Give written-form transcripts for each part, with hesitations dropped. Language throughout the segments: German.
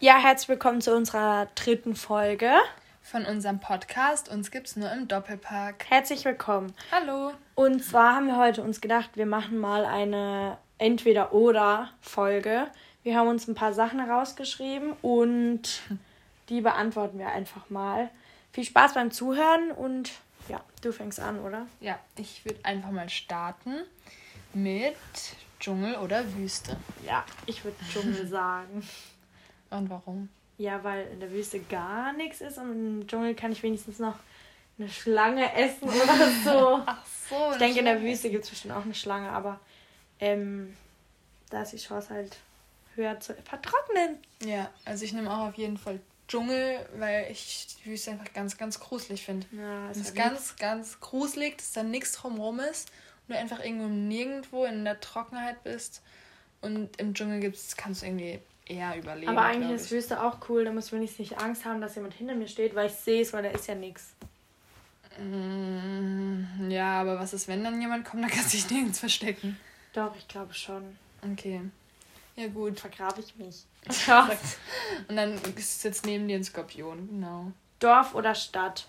Ja, herzlich willkommen zu unserer 3. Folge von unserem Podcast. Uns gibt's nur im Doppelpack. Herzlich willkommen. Hallo. Und zwar haben wir heute uns gedacht, wir machen mal eine Entweder-Oder-Folge. Wir haben uns ein paar Sachen herausgeschrieben und die beantworten wir einfach mal. Viel Spaß beim Zuhören und ja, du fängst an, oder? Ja, ich würde einfach mal starten mit Dschungel oder Wüste. Ja, ich würde Dschungel sagen. Und warum? Ja, weil in der Wüste gar nichts ist und im Dschungel kann ich wenigstens noch eine Schlange essen oder so. Ach so. Ich denke, in der Wüste gibt es bestimmt auch eine Schlange, aber da ist die Chance halt höher zu vertrocknen. Ja, also ich nehme auch auf jeden Fall Dschungel, weil ich die Wüste einfach ganz, ganz gruselig finde. Ja, es ist ganz, ganz gruselig, dass da nichts drumherum ist und du einfach irgendwo nirgendwo in der Trockenheit bist. Und im Dschungel kannst du irgendwie eher überleben. Aber eigentlich ist Wüste auch cool, da muss ich wenigstens nicht Angst haben, dass jemand hinter mir steht, weil ich sehe es, weil da ist ja nichts. Ja, aber was ist, wenn dann jemand kommt, dann kannst du dich nirgends verstecken. Doch, ich glaube schon. Okay. Ja, gut. Vergrabe ich mich. Und dann sitzt neben dir ein Skorpion, genau. Dorf oder Stadt?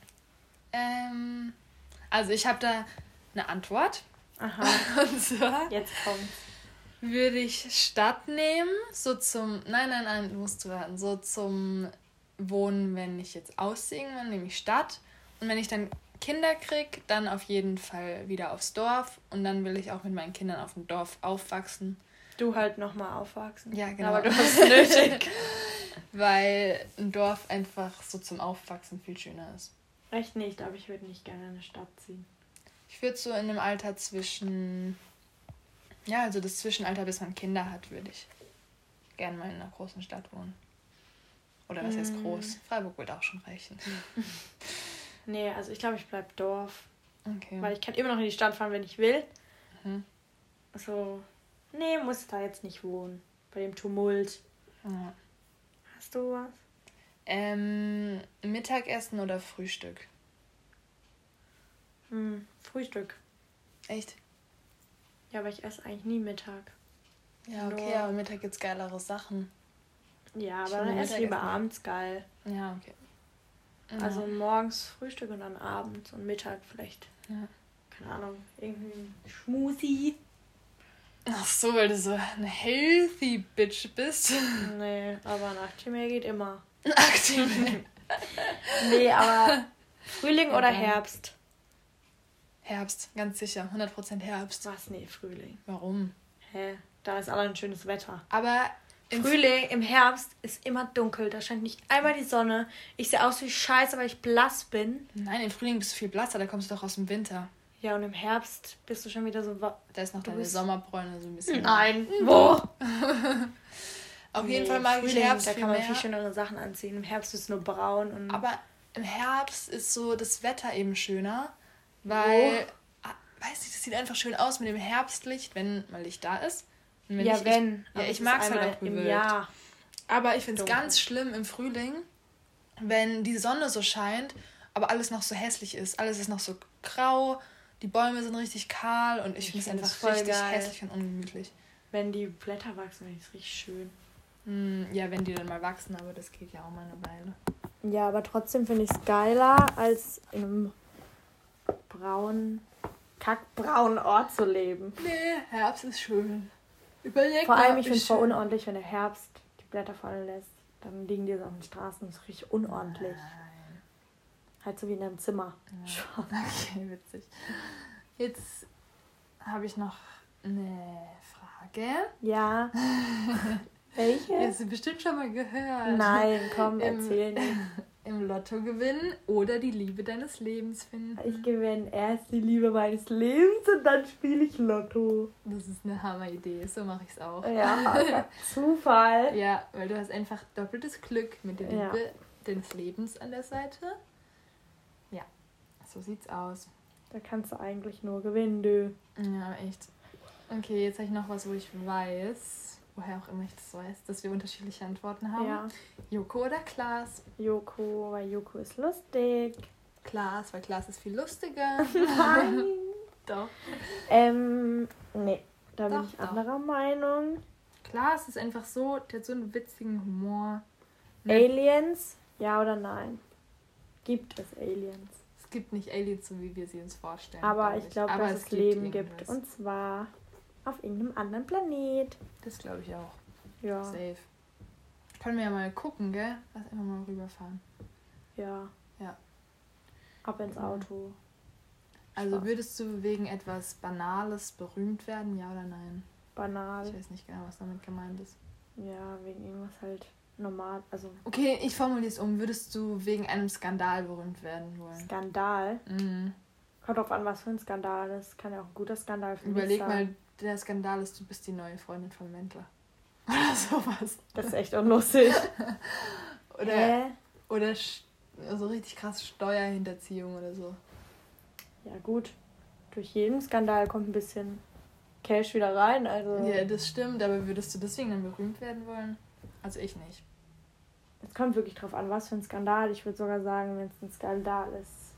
Also ich habe da eine Antwort. Aha. Und zwar jetzt kommt's. Würde ich Stadt nehmen, so zum... Nein, du musst zuhören. So zum Wohnen, wenn ich jetzt ausziehen will, nehme ich Stadt. Und wenn ich dann Kinder kriege, dann auf jeden Fall wieder aufs Dorf. Und dann will ich auch mit meinen Kindern auf dem Dorf aufwachsen. Du halt nochmal aufwachsen. Ja, genau. Aber du hast es nötig. Weil ein Dorf einfach so zum Aufwachsen viel schöner ist. Echt nicht, aber ich würde nicht gerne in eine Stadt ziehen. Ich würde so in einem Alter zwischen... Ja, also das Zwischenalter, bis man Kinder hat, würde ich gerne mal in einer großen Stadt wohnen. Oder was heißt groß? Freiburg würde auch schon reichen. Nee, also ich glaube, ich bleibe Dorf. Okay. Weil ich kann immer noch in die Stadt fahren, wenn ich will. Mhm. So, nee, muss da jetzt nicht wohnen. Bei dem Tumult. Ja. Hast du was? Mittagessen oder Frühstück? Frühstück. Echt? Ja, aber ich esse eigentlich nie Mittag. Ja, okay, aber Mittag gibt's geilere Sachen. Ja, aber dann esse ich lieber abends geil. Ja, okay. Ja. Also morgens Frühstück und dann abends und Mittag vielleicht. Ja. Keine Ahnung, irgendein Schmusi. Ach so, weil du so eine healthy Bitch bist. Nee, aber ein Aktimel geht immer. Aktimel. Nee, aber Frühling oder Herbst? Herbst, ganz sicher. 100% Herbst. Was? Nee, Frühling. Warum? Hä? Da ist allein schönes Wetter. Aber Frühling, im Herbst ist immer dunkel. Da scheint nicht einmal die Sonne. Ich sehe aus wie Scheiße, weil ich blass bin. Nein, im Frühling bist du viel blasser. Da kommst du doch aus dem Winter. Ja, und im Herbst bist du schon wieder so... Da ist noch deine Sommerbräune so ein bisschen... Nein, wo? Auf jeden Fall mag ich Herbst Da viel kann man mehr. viel schönere Sachen anziehen. Im Herbst ist es nur braun. Und Aber im Herbst ist so das Wetter eben schöner. Weil, weiß nicht, das sieht einfach schön aus mit dem Herbstlicht, wenn mal Licht da ist. Und wenn ich mag es halt auch bewölkt. im Jahr. Aber ich finde es ganz schlimm im Frühling, wenn die Sonne so scheint, aber alles noch so hässlich ist. Alles ist noch so grau, die Bäume sind richtig kahl und ich finde es einfach richtig hässlich und ungemütlich. Wenn die Blätter wachsen, finde ich es richtig schön. Ja, wenn die dann mal wachsen, aber das geht ja auch mal eine Weile. Ja, aber trotzdem finde ich es geiler, als in einem kackbraunen Ort zu leben. Nee, Herbst ist schön. Überleg Vor allem, ich finde es voll unordentlich, wenn der Herbst die Blätter fallen lässt. Dann liegen die so auf den Straßen. Das ist richtig unordentlich. Nein. Halt so wie in einem Zimmer. Ja. Okay, witzig. Jetzt habe ich noch eine Frage. Ja. Welche? Hast du bestimmt schon mal gehört. Nein, komm, erzähl nicht. Im Lotto gewinnen oder die Liebe deines Lebens finden. Ich gewinne erst die Liebe meines Lebens und dann spiele ich Lotto. Das ist eine Hammer-Idee, so mache ich es auch. Ja, Zufall. Ja, weil du hast einfach doppeltes Glück mit der Liebe deines Lebens an der Seite. Ja, so sieht's aus. Da kannst du eigentlich nur gewinnen, du. Ja, echt. Okay, jetzt habe ich noch was, wo ich weiß, woher auch immer ich das weiß, dass wir unterschiedliche Antworten haben. Ja. Joko oder Klaas? Joko, weil Joko ist lustig. Klaas, weil Klaas ist viel lustiger. Nein. Doch. Nee, da bin ich anderer Meinung. Klar, es ist einfach so, der hat so einen witzigen Humor. Aliens, ja oder nein? Gibt es Aliens? Es gibt nicht Aliens, so wie wir sie uns vorstellen. Aber ich glaube, dass es Leben gibt. irgendwas. Und zwar auf irgendeinem anderen Planet. Das glaube ich auch. Ja. Safe. Können wir ja mal gucken, gell? Lass einfach mal rüberfahren. Ja. Ja. Ab ins Auto. Also Spaß. würdest du wegen etwas Banales berühmt werden, ja oder nein? Banal. Ich weiß nicht genau, was damit gemeint ist. Ja, wegen irgendwas halt normal. Also Okay, ich formuliere es um. Würdest du wegen einem Skandal berühmt werden wollen? Skandal. Mhm. Kommt drauf an, was für ein Skandal ist. Kann ja auch ein guter Skandal für mich Überleg sein. mal, der Skandal ist, du bist die neue Freundin von Wendler. Oder sowas. Das ist echt unlustig. Oder, oder so richtig krass Steuerhinterziehung oder so. Ja gut. Durch jeden Skandal kommt ein bisschen Cash wieder rein. Also Ja, das stimmt, aber würdest du deswegen dann berühmt werden wollen? Also ich nicht. es kommt wirklich drauf an, was für ein Skandal. Ich würde sogar sagen, wenn es ein Skandal ist.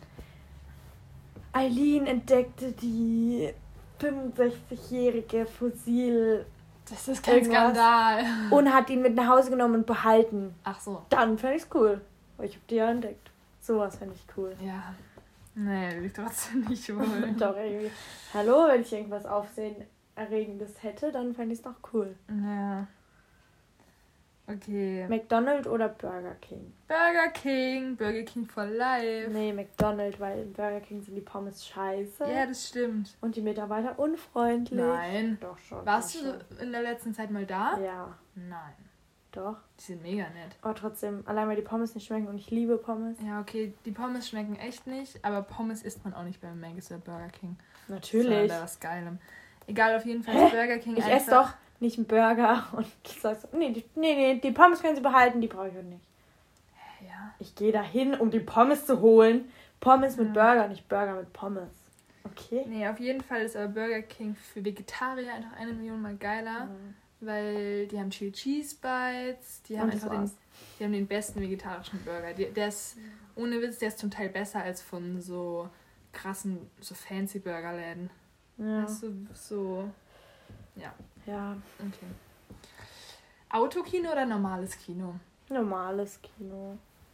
Eileen entdeckte die 65-jährige Fossil Das ist kein Irgendwas. Skandal. und hat ihn mit nach Hause genommen und behalten. Ach so. Dann fände ich es cool. Weil ich habe die ja entdeckt. Sowas fände ich cool. Ja. Nee, will ich trotzdem nicht wollen. Doch, irgendwie. Hallo, wenn ich irgendwas Aufsehenerregendes hätte, dann fände ich es doch cool. Ja. Okay. McDonald's oder Burger King? Burger King for life. Nee, McDonald's, weil in Burger King sind die Pommes scheiße. Ja, das stimmt. Und die Mitarbeiter unfreundlich. Nein. Doch schon. Warst doch du in der letzten Zeit mal da? schon. Ja, Nein. doch. Die sind mega nett. Aber trotzdem, allein weil die Pommes nicht schmecken und ich liebe Pommes. Ja, okay, die Pommes schmecken echt nicht, aber Pommes isst man auch nicht beim Mc's oder Burger King. Natürlich. Das ist was Geilem. Egal, auf jeden Fall ist Burger King Ich einfach... esse doch nicht einen Burger und sagst, nee, die Pommes können sie behalten, die brauche ich auch nicht. Ja. Ich gehe dahin, um die Pommes zu holen. Pommes mit Ja. Burger, nicht Burger mit Pommes. Okay? Nee, auf jeden Fall ist aber Burger King für Vegetarier einfach 1 Million mal geiler, weil die haben Chili Cheese Bites, die haben Und das einfach war's. die haben den besten vegetarischen Burger. Der ist, ohne Witz, der ist zum Teil besser als von so krassen, so fancy Burgerläden. Ja. Weißt du, so, ja, Ja, okay. Autokino oder normales Kino? normales Kino.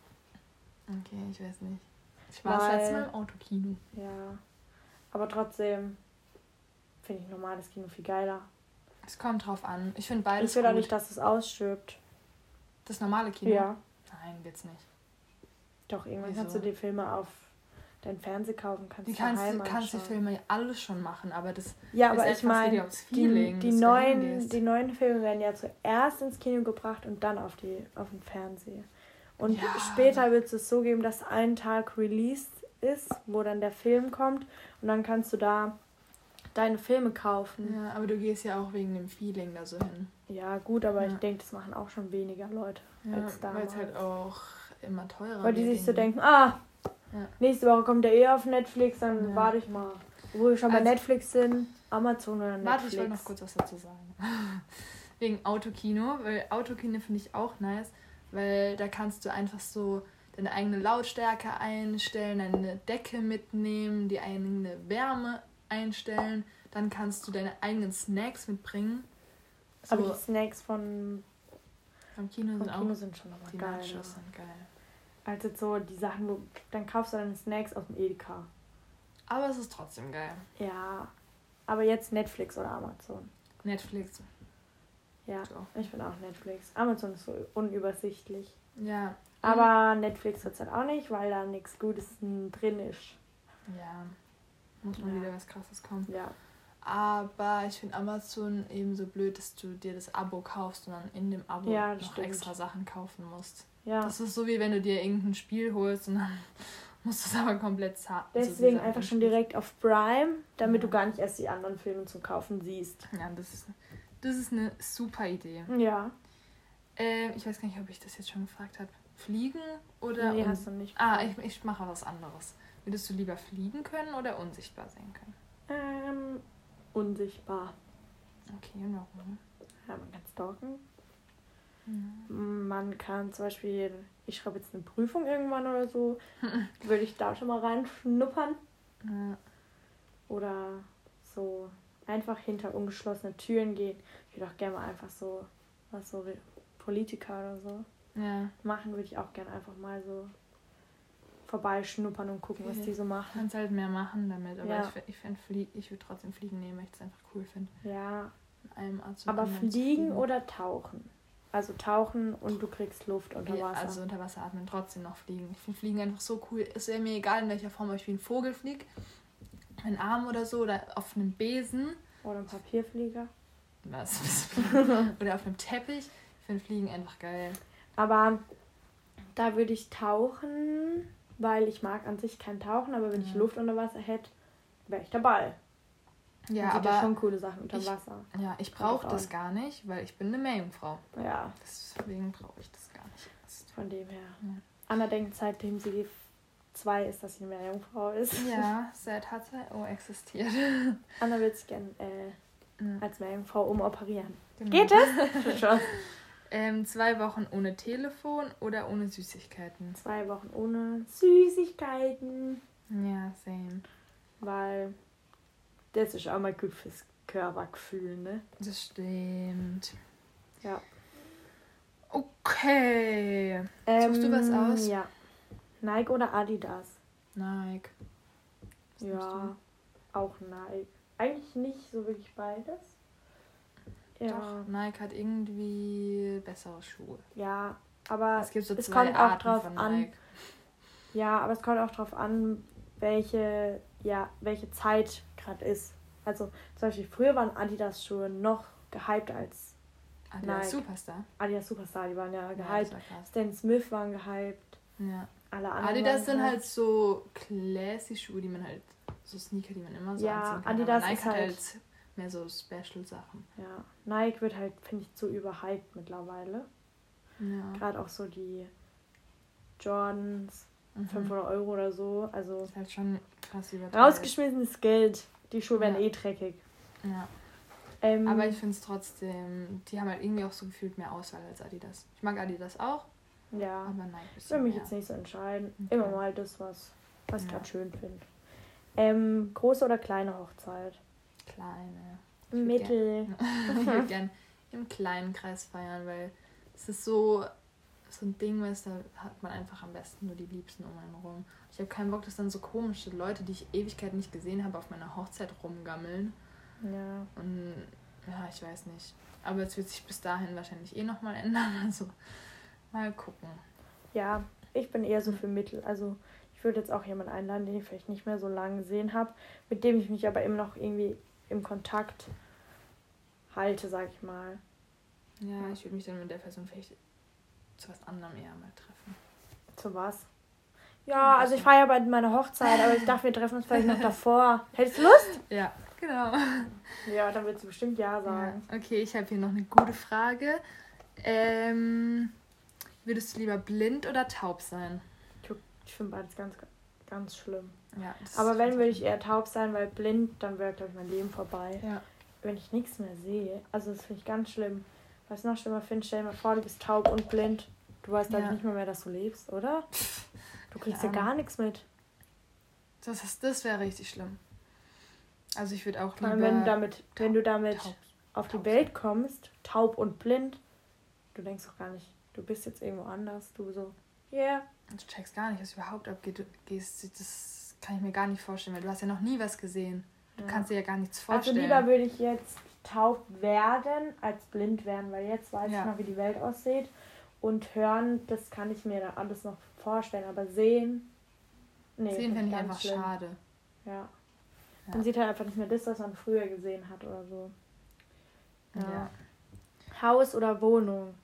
Okay, ich weiß nicht. Ich war das Weil- letzte Mal im Autokino. Ja. Aber trotzdem finde ich normales Kino viel geiler. Es kommt drauf an. Ich finde beides Ich will gut. auch nicht, dass es ausstirbt. Das normale Kino? Ja. Nein, wird's nicht. Doch, irgendwann Wieso? kannst du die Filme auf deinen Fernseher kaufen, kannst Die du daheim kannst die anschauen. Filme ja alles schon machen, aber das Ja, ist aber etwas ich wieder meine, aufs Feeling, die dass du neuen, hingehst. die neuen Filme werden ja zuerst ins Kino gebracht und dann auf den Fernseher. Und Ja. später wird es so geben, dass ein Tag Release ist, wo dann der Film kommt und dann kannst du da deine Filme kaufen. Ja, aber du gehst ja auch wegen dem Feeling da so hin. Ja, gut, aber Ja. ich denke, das machen auch schon weniger Leute Ja, als weil damals. es halt auch immer teurer Weil die wird sich so irgendwie. denken, Ja. nächste Woche kommt der eh auf Netflix, dann Ja. warte ich mal. Wo wir schon bei Also- Netflix sind, Amazon oder Netflix. Warte, ich wollte noch kurz was dazu sagen. Wegen Autokino, weil Autokino finde ich auch nice, weil da kannst du einfach so deine eigene Lautstärke einstellen, deine Decke mitnehmen, die eigene Wärme einstellen, dann kannst du deine eigenen Snacks mitbringen. So, Aber die Snacks vom vom Kino Vom sind Kino auch sind schon aber die geil. Nachos sind geil. Also so die Sachen, wo dann kaufst du deine Snacks aus dem Edeka. Aber es ist trotzdem geil. Ja, aber jetzt Netflix oder Amazon. Netflix. Ja, So. ich bin auch Netflix. Amazon ist so unübersichtlich. Ja. Aber Netflix wird es halt auch nicht, weil da nichts Gutes drin ist. Ja. Muss mal Ja. wieder was Krasses kommen. Ja. Aber ich finde Amazon eben so blöd, dass du dir das Abo kaufst und dann in dem Abo Ja, das noch stimmt. extra Sachen kaufen musst. Ja. Das ist so, wie wenn du dir irgendein Spiel holst und dann musst du es aber komplett zahlen. Deswegen einfach schon direkt auf Prime, damit Ja. du gar nicht erst die anderen Filme zum Kaufen siehst. Ja, das ist eine super Idee. Ja. Ich weiß gar nicht, ob ich das jetzt schon gefragt habe. Fliegen oder... Nee, hast du nicht. ich mache was anderes. Würdest du lieber fliegen können oder unsichtbar sein können? Unsichtbar. Okay, und warum? Ja, man kann stalken. Mhm. Man kann zum Beispiel, ich schreibe jetzt eine Prüfung irgendwann oder so, würde ich da schon mal reinschnuppern. Ja. Oder so einfach hinter ungeschlossene Türen gehen. Ich würde auch gerne mal einfach so, was so Politiker oder so machen, würde ich auch gerne einfach mal so vorbeischnuppern und gucken, was die so machen. Du kannst halt mehr machen damit, aber ich würde trotzdem Fliegen nehmen, weil ich es einfach cool finde. Ja. Also aber Fliegen oder Tauchen? Also tauchen und du kriegst Luft unter Wasser. Also unter Wasser atmen, trotzdem noch fliegen. Ich finde Fliegen einfach so cool. Es wäre mir egal, in welcher Form, ob ich wie ein Vogel fliege, einen Arm oder so, oder auf einem Besen. Oder ein Papierflieger. Was? Oder auf einem Teppich. Ich finde Fliegen einfach geil. Aber da würde ich tauchen, weil ich mag an sich kein Tauchen, aber wenn ich Luft unter Wasser hätte, wäre ich dabei. Ja, aber ja schon coole Sachen unter Wasser. Ja, ich brauche das gar nicht, weil ich bin eine Meerjungfrau. Ja. Deswegen brauche ich das gar nicht erst. Von dem her. Ja. Anna denkt, seitdem sie 2 ist, dass sie eine Meerjungfrau ist. Ja, seit H2O existiert. Anna will sich gerne als Meerjungfrau umoperieren. Genau. Geht es? Schon. 2 Wochen ohne Telefon oder ohne Süßigkeiten? 2 Wochen ohne Süßigkeiten. Ja, same. Weil das ist auch mal gut fürs Körpergefühl, ne? Das stimmt. Ja. Okay. Suchst du was aus? Ja. Nike oder Adidas? Nike. Was ja, auch Nike. Eigentlich nicht so wirklich beides. Ja. Doch, Nike hat irgendwie bessere Schuhe. Ja, aber es gibt so es 2 kommt auch Arten drauf von an. Nike. Ja, aber es kommt auch drauf an, welche Zeit gerade ist. Also zum Beispiel früher waren Adidas-Schuhe noch gehypt als Adidas Nike. Superstar. Adidas Superstar, die waren ja Ja, gehypt. das war krass. Stan Smith waren gehypt. Ja. Alle anderen Adidas waren sind halt so classy Schuhe, die man halt, so Sneaker, die man immer so anziehen kann. Adidas aber Nike ist hat halt mehr so Special-Sachen. Ja, Nike wird halt, finde ich, zu überhyped mittlerweile. Ja. Gerade auch so die Jordans, 500 Euro oder so. Also Das ist halt schon krass überteuert. rausgeschmissenes Geld. Die Schuhe werden dreckig. Ja. Aber ich finde es trotzdem, die haben halt irgendwie auch so gefühlt mehr Auswahl als Adidas. Ich mag Adidas auch, ja. aber Nike Ich will mich jetzt nicht so entscheiden. Okay. Immer mal das, was ich gerade schön finde. Große oder kleine Hochzeit? Kleine. Mittel. Ich würde gern im kleinen Kreis feiern, weil es ist so ein Ding, weißt, da hat man einfach am besten nur die Liebsten um einen rum. Ich habe keinen Bock, dass dann so komische Leute, die ich Ewigkeiten nicht gesehen habe, auf meiner Hochzeit rumgammeln. Ja. Und ja, ich weiß nicht. Aber es wird sich bis dahin wahrscheinlich nochmal ändern. Also mal gucken. Ja, ich bin eher so für Mittel. Also ich würde jetzt auch jemanden einladen, den ich vielleicht nicht mehr so lange gesehen habe, mit dem ich mich aber immer noch irgendwie im Kontakt halte, sag ich mal. Ja, ich würde mich dann mit der Person vielleicht zu was anderem eher mal treffen. Zu was? Ja, also ich feiere bei meiner Hochzeit, aber ich dachte, wir treffen uns vielleicht noch davor. Hättest du Lust? Ja, genau. Ja, dann würdest du bestimmt ja sagen. Ja. Okay, ich habe hier noch eine gute Frage. Würdest du lieber blind oder taub sein? Ich finde beides ganz, ganz schlimm. Ja, aber wenn, würde ich eher taub sein, weil blind, dann wäre, glaube ich, mein Leben vorbei. Ja. Wenn ich nichts mehr sehe, also das finde ich ganz schlimm. Was ich noch schlimmer finde, stell dir mal vor, du bist taub und blind. Du weißt halt nicht mehr, dass du lebst, oder? Du kriegst ja gar nichts mit. Das wäre richtig schlimm. Also ich würde auch lieber... Wenn du damit auf die Welt kommst, taub und blind, du denkst doch gar nicht, du bist jetzt irgendwo anders. Du so, yeah. Du checkst gar nicht, was überhaupt abgeht. Das kann ich mir gar nicht vorstellen, weil du hast ja noch nie was gesehen. Du kannst dir ja gar nichts vorstellen. Also lieber würde ich jetzt taub werden, als blind werden, weil jetzt weiß ich noch, wie die Welt aussieht. Und hören, das kann ich mir da alles noch vorstellen, aber sehen... Sehen finde ich einfach schade. Ja. Man sieht halt einfach nicht mehr das, was man früher gesehen hat oder so. Ja. Haus oder Wohnung?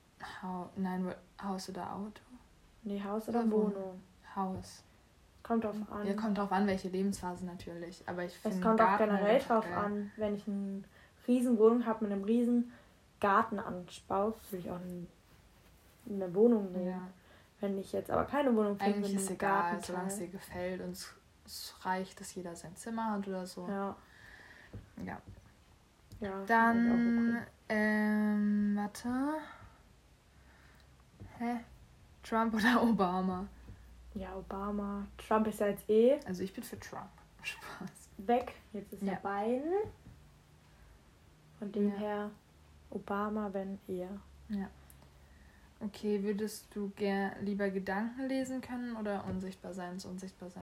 Haus oder Auto? Nee, Haus oder Wohnung? Haus. Kommt drauf an. Ja, kommt drauf an, welche Lebensphase natürlich. Aber ich finde, es kommt auch generell drauf an. Wenn ich eine riesen Wohnung habe mit einem riesen Gartenanbau, würde ich auch eine Wohnung nehmen. Ja. Wenn ich jetzt aber keine Wohnung finde, eigentlich ist es egal, solange es dir gefällt und es reicht, dass jeder sein Zimmer hat oder so. Ja. Dann, warte. Trump oder Obama? Ja, Obama. Trump ist ja jetzt Also ich bin für Trump. Spaß. weg. Jetzt ist er Biden. Von dem her Obama, wenn eher. Ja. Okay, würdest du lieber Gedanken lesen können oder unsichtbar sein?